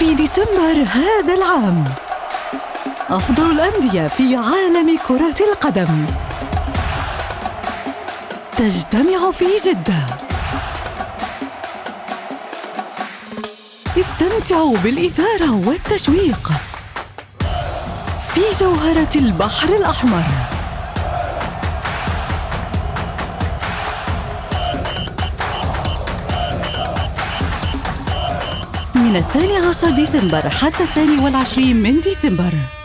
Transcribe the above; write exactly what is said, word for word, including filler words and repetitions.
في ديسمبر هذا العام أفضل الأندية في عالم كرة القدم تجتمع في جدة. استمتعوا بالإثارة والتشويق في جوهرة البحر الأحمر. من الثاني عشر ديسمبر حتى الثاني والعشرين من ديسمبر.